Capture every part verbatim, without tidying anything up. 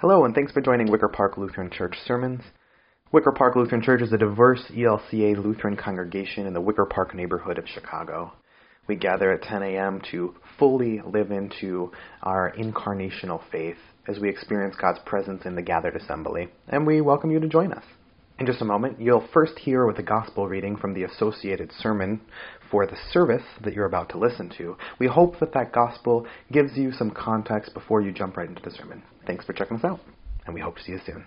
Hello, and thanks for joining Wicker Park Lutheran Church Sermons. Wicker Park Lutheran Church is a diverse E L C A Lutheran congregation in the Wicker Park neighborhood of Chicago. We gather at ten a.m. to fully live into our incarnational faith as we experience God's presence in the gathered assembly, and we welcome you to join us. In just a moment, you'll first hear with a gospel reading from the associated sermon for the service that you're about to listen to. We hope that that gospel gives you some context before you jump right into the sermon. Thanks for checking us out, and we hope to see you soon.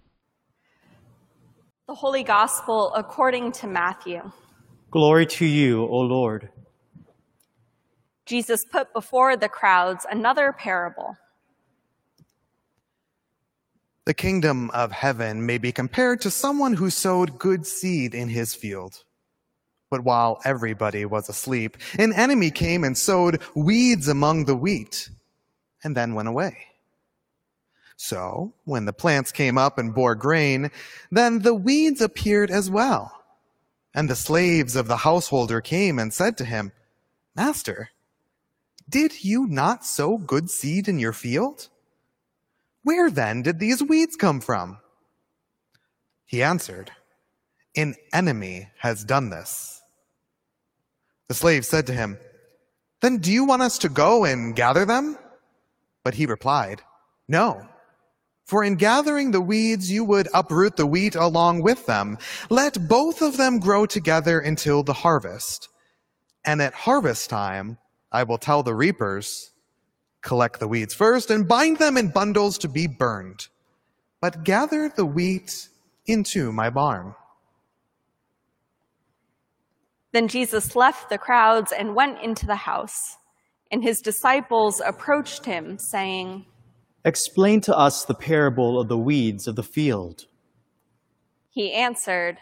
The Holy Gospel according to Matthew. Glory to you, O Lord. Jesus put before the crowds another parable. The kingdom of heaven may be compared to someone who sowed good seed in his field. But while everybody was asleep, an enemy came and sowed weeds among the wheat, and then went away. So, when the plants came up and bore grain, then the weeds appeared as well. And the slaves of the householder came and said to him, "Master, did you not sow good seed in your field? Where then did these weeds come from?" He answered, "An enemy has done this." The slave said to him, "Then do you want us to go and gather them?" But he replied, "No, for in gathering the weeds you would uproot the wheat along with them. Let both of them grow together until the harvest. And at harvest time I will tell the reapers, 'Collect the weeds first and bind them in bundles to be burned, but gather the wheat into my barn.'" Then Jesus left the crowds and went into the house, and his disciples approached him, saying, Explain to us the parable of the weeds of the field. He answered,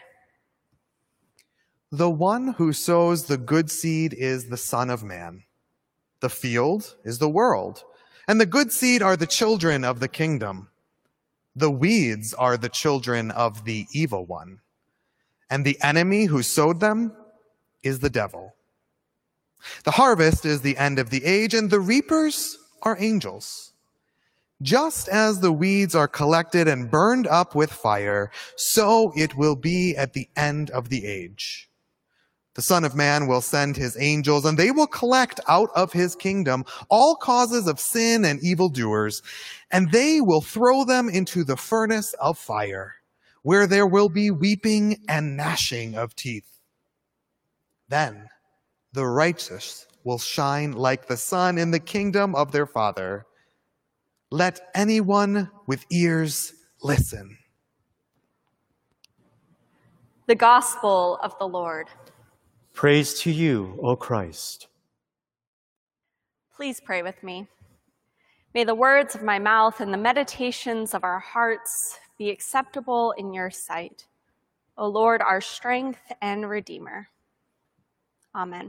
"The one who sows the good seed is the Son of Man. The field is the world, and the good seed are the children of the kingdom. The weeds are the children of the evil one, and the enemy who sowed them is the devil. The harvest is the end of the age, and the reapers are angels. Just as the weeds are collected and burned up with fire, so it will be at the end of the age. The Son of Man will send his angels, and they will collect out of his kingdom all causes of sin and evildoers, and they will throw them into the furnace of fire, where there will be weeping and gnashing of teeth. Then the righteous will shine like the sun in the kingdom of their Father. Let anyone with ears listen." The Gospel of the Lord. Praise to you, O Christ. Please pray with me. May the words of my mouth and the meditations of our hearts be acceptable in your sight, O Lord, our strength and Redeemer. Amen.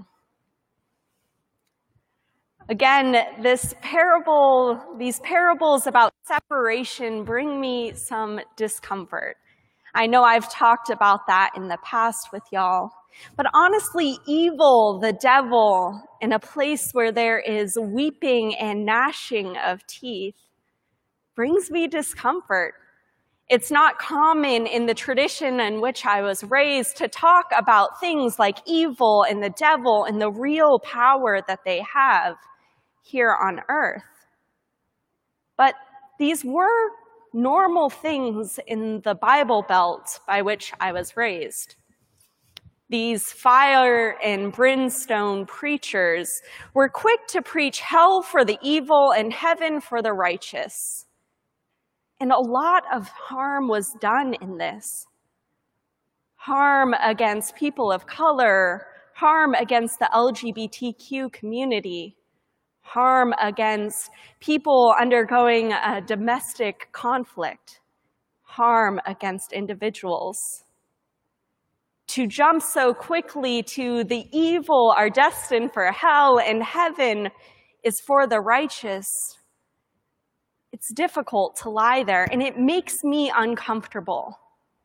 Again, this parable, these parables about separation bring me some discomfort. I know I've talked about that in the past with y'all, but honestly, evil, the devil, in a place where there is weeping and gnashing of teeth, brings me discomfort. It's not common in the tradition in which I was raised to talk about things like evil and the devil and the real power that they have here on earth. But these were normal things in the Bible Belt by which I was raised. These fire and brimstone preachers were quick to preach hell for the evil and heaven for the righteous. And a lot of harm was done in this. Harm against people of color, harm against the L G B T Q community, harm against people undergoing a domestic conflict, harm against individuals. To jump so quickly to the evil are destined for hell and heaven is for the righteous, it's difficult to lie there, and it makes me uncomfortable.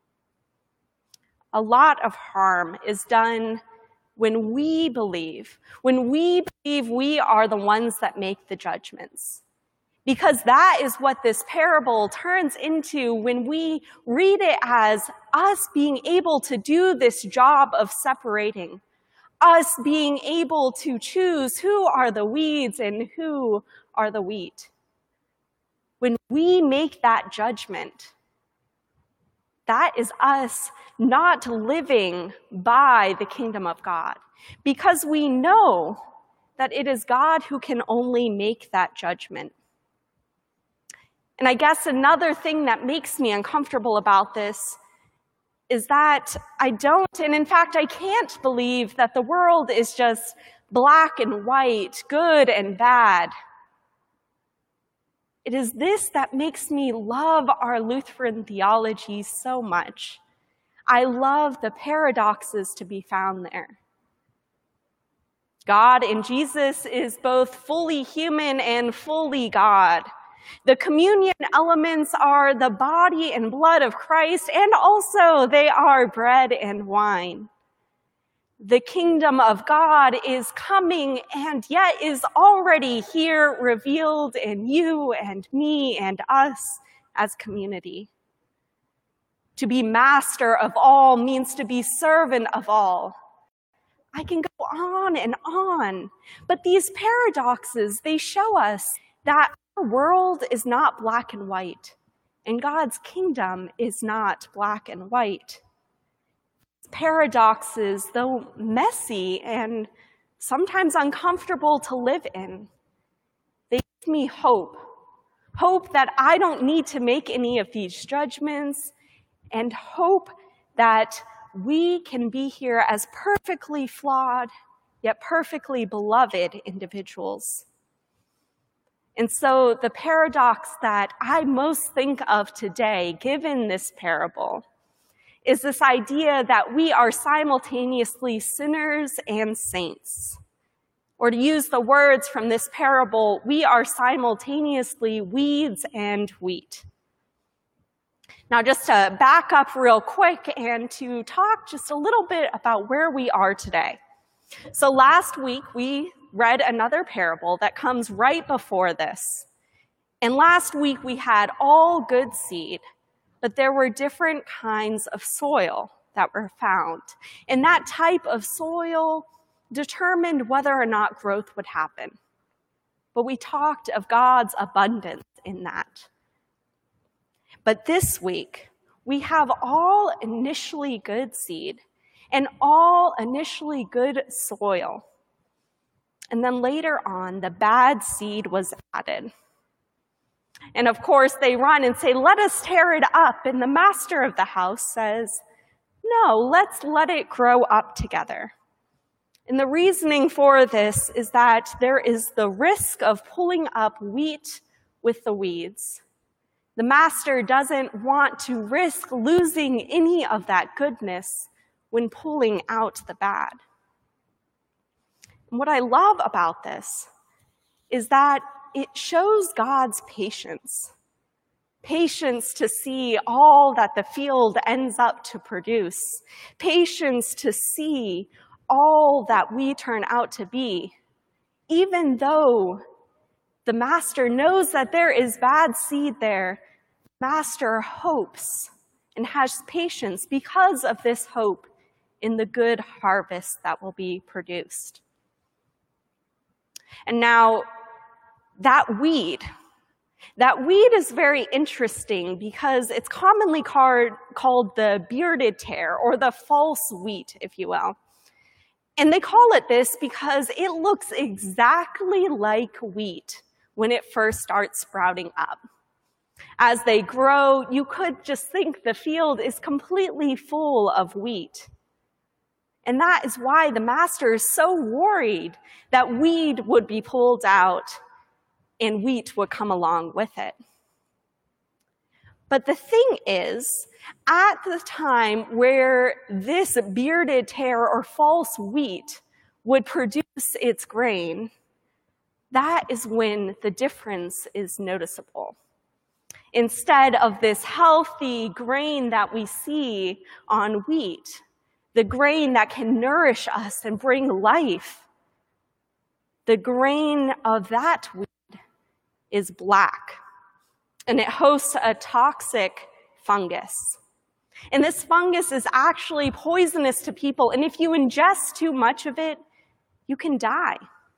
A lot of harm is done when we believe, when we believe we are the ones that make the judgments. Because that is what this parable turns into when we read it as us being able to do this job of separating, us being able to choose who are the weeds and who are the wheat. When we make that judgment, that is us not living by the kingdom of God, because we know that it is God who can only make that judgment. And I guess another thing that makes me uncomfortable about this is that I don't, and in fact, I can't believe that the world is just black and white, good and bad. It is this that makes me love our Lutheran theology so much. I love the paradoxes to be found there. God in Jesus is both fully human and fully God. The communion elements are the body and blood of Christ, and also they are bread and wine. The kingdom of God is coming and yet is already here, revealed in you and me and us as community. To be master of all means to be servant of all. I can go on and on, but these paradoxes, they show us that our world is not black and white, and God's kingdom is not black and white. Paradoxes, though messy and sometimes uncomfortable to live in, they give me hope. Hope that I don't need to make any of these judgments, and hope that we can be here as perfectly flawed, yet perfectly beloved individuals. And so the paradox that I most think of today, given this parable, is this idea that we are simultaneously sinners and saints. Or to use the words from this parable, we are simultaneously weeds and wheat. Now, just to back up real quick and to talk just a little bit about where we are today. So last week, we read another parable that comes right before this. And last week, we had all good seed, but there were different kinds of soil that were found. And that type of soil determined whether or not growth would happen. But we talked of God's abundance in that. But this week, we have all initially good seed and all initially good soil. And then later on, the bad seed was added. And of course, they run and say, let us tear it up. And the master of the house says, no, let's let it grow up together. And the reasoning for this is that there is the risk of pulling up wheat with the weeds. The master doesn't want to risk losing any of that goodness when pulling out the bad. And what I love about this is that it shows God's patience. Patience to see all that the field ends up to produce. Patience to see all that we turn out to be, even though the master knows that there is bad seed there. Master hopes and has patience because of this hope in the good harvest that will be produced. And now, that weed, that weed is very interesting because it's commonly called, called the bearded tare, or the false wheat, if you will. And they call it this because it looks exactly like wheat when it first starts sprouting up. As they grow, you could just think the field is completely full of wheat. And that is why the master is so worried that weed would be pulled out and wheat would come along with it. But the thing is, at the time where this bearded tare or false wheat would produce its grain, that is when the difference is noticeable. Instead of this healthy grain that we see on wheat, the grain that can nourish us and bring life, the grain of that wheat is black, and it hosts a toxic fungus. And this fungus is actually poisonous to people, and if you ingest too much of it, you can die.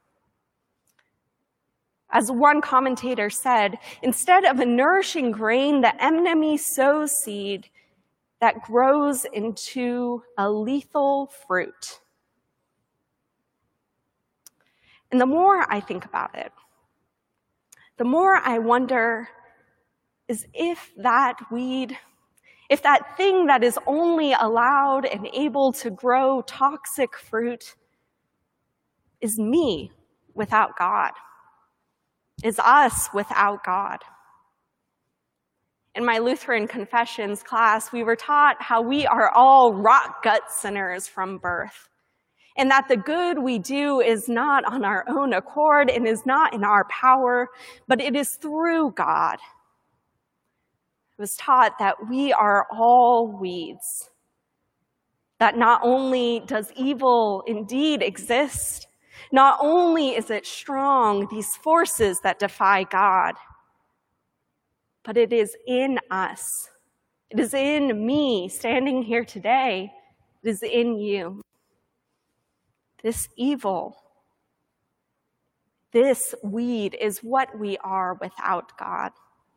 As one commentator said, instead of a nourishing grain, the enemy sows seed that grows into a lethal fruit. And the more I think about it, the more I wonder is if that weed, if that thing that is only allowed and able to grow toxic fruit is me without God, is us without God. In my Lutheran confessions class, we were taught how we are all rot gut sinners from birth, and that the good we do is not on our own accord and is not in our power, but it is through God. I was taught that we are all weeds, that not only does evil indeed exist, not only is it strong, these forces that defy God, but it is in us. It is in me standing here today. It is in you. This evil, this weed is what we are without God.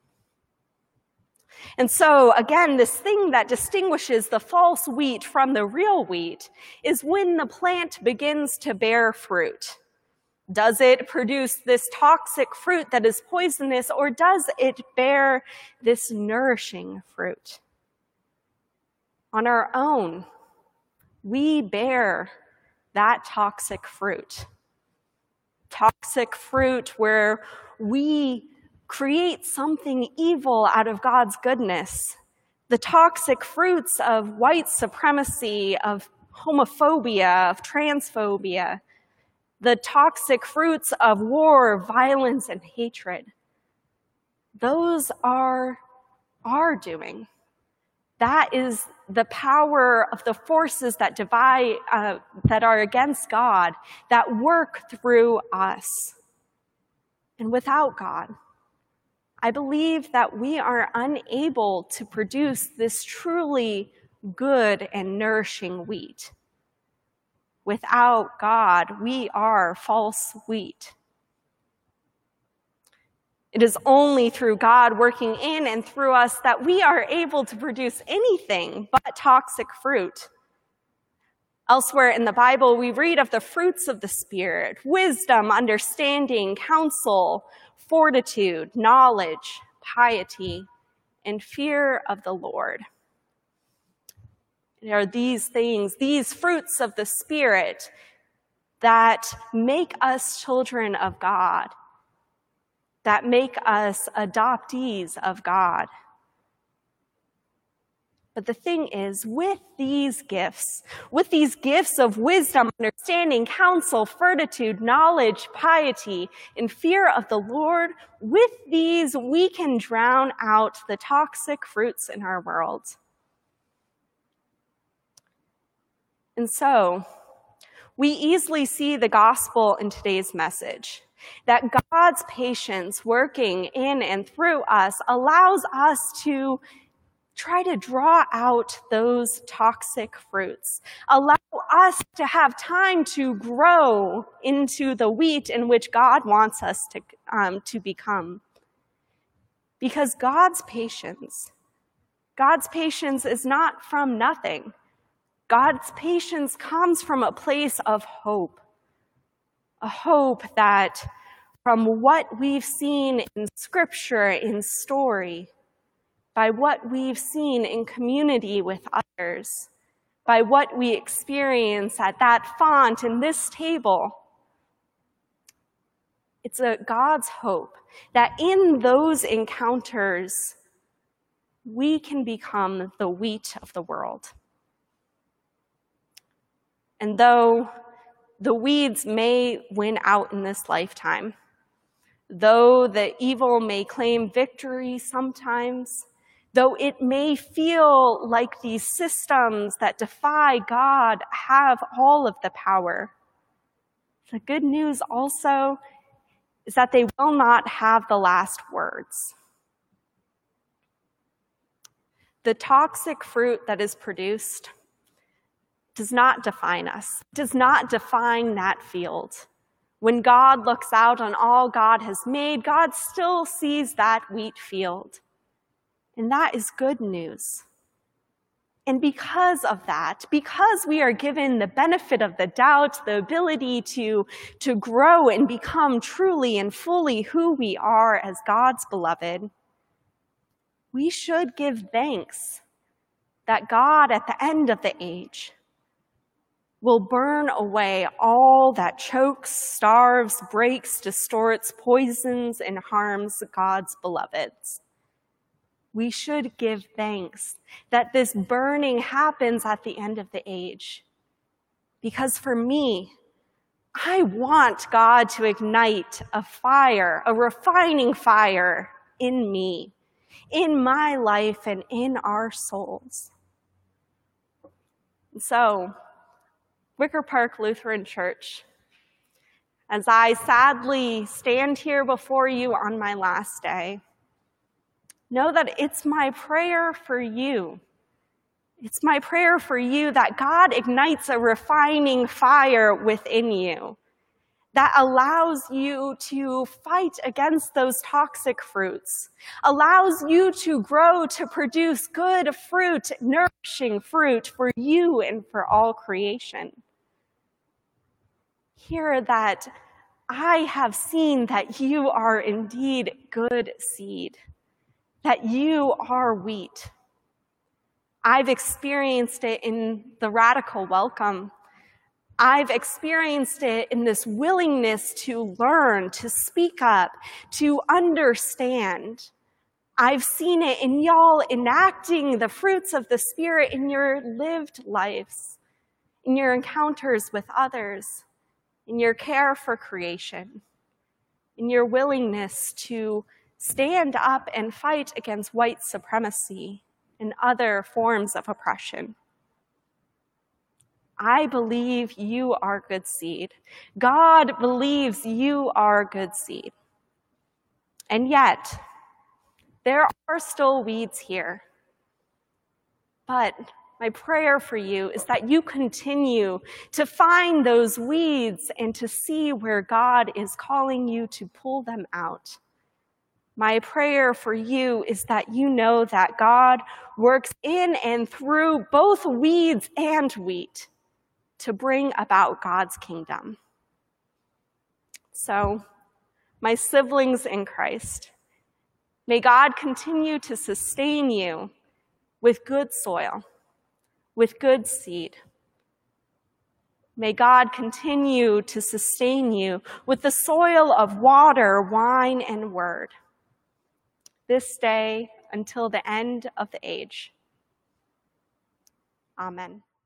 And so, again, this thing that distinguishes the false wheat from the real wheat is when the plant begins to bear fruit. Does it produce this toxic fruit that is poisonous, or does it bear this nourishing fruit? On our own, we bear that toxic fruit. Toxic fruit where we create something evil out of God's goodness. The toxic fruits of white supremacy, of homophobia, of transphobia. The toxic fruits of war, violence, and hatred. Those are our doing. That is the power of the forces that divide, uh, that are against God, that work through us. And without God, I believe that we are unable to produce this truly good and nourishing wheat. Without God, we are false wheat. It is only through God working in and through us that we are able to produce anything but toxic fruit. Elsewhere in the Bible, we read of the fruits of the Spirit: wisdom, understanding, counsel, fortitude, knowledge, piety, and fear of the Lord. There are these things, these fruits of the Spirit, that make us children of God, that make us adoptees of God. But the thing is, with these gifts, with these gifts of wisdom, understanding, counsel, fortitude, knowledge, piety, and fear of the Lord, with these we can drown out the toxic fruits in our world. And so, we easily see the gospel in today's message, that God's patience working in and through us allows us to try to draw out those toxic fruits, allow us to have time to grow into the wheat in which God wants us to, um, to become. Because God's patience, God's patience is not from nothing. God's patience comes from a place of hope, a hope that from what we've seen in Scripture, in story, by what we've seen in community with others, by what we experience at that font in this table, it's a God's hope that in those encounters, we can become the wheat of the world. And though the weeds may win out in this lifetime, though the evil may claim victory sometimes, though it may feel like these systems that defy God have all of the power, the good news also is that they will not have the last words. The toxic fruit that is produced does not define us, does not define that field. When God looks out on all God has made, God still sees that wheat field. And that is good news. And because of that, because we are given the benefit of the doubt, the ability to, to grow and become truly and fully who we are as God's beloved, we should give thanks that God at the end of the age will burn away all that chokes, starves, breaks, distorts, poisons, and harms God's beloveds. We should give thanks that this burning happens at the end of the age. Because for me, I want God to ignite a fire, a refining fire in me, in my life, and in our souls. So, Wicker Park Lutheran Church, as I sadly stand here before you on my last day, know that it's my prayer for you. It's my prayer for you that God ignites a refining fire within you that allows you to fight against those toxic fruits, allows you to grow to produce good fruit, nourishing fruit for you and for all creation. Hear that I have seen that you are indeed good seed, that you are wheat. I've experienced it in the radical welcome. I've experienced it in this willingness to learn, to speak up, to understand. I've seen it in y'all enacting the fruits of the Spirit in your lived lives, in your encounters with others, in your care for creation, in your willingness to stand up and fight against white supremacy and other forms of oppression. I believe you are good seed. God believes you are good seed. And yet, there are still weeds here. But my prayer for you is that you continue to find those weeds and to see where God is calling you to pull them out. My prayer for you is that you know that God works in and through both weeds and wheat to bring about God's kingdom. So, my siblings in Christ, may God continue to sustain you with good soil, with good seed. May God continue to sustain you with the soil of water, wine, and word, this day until the end of the age. Amen.